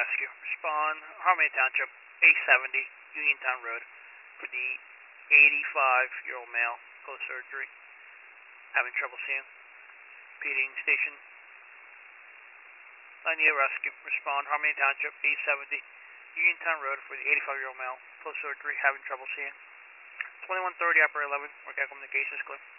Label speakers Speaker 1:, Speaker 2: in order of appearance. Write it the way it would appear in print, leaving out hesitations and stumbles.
Speaker 1: Rescue. Respond, Harmony Township, A70, Uniontown Road, for the 85-year-old male, post-surgery, having trouble seeing. Repeating station. Linear Rescue. Respond, Harmony Township, A70, Uniontown Road, for the 85-year-old male, post-surgery, having trouble seeing. 2130, operator 11, work out communications, clear.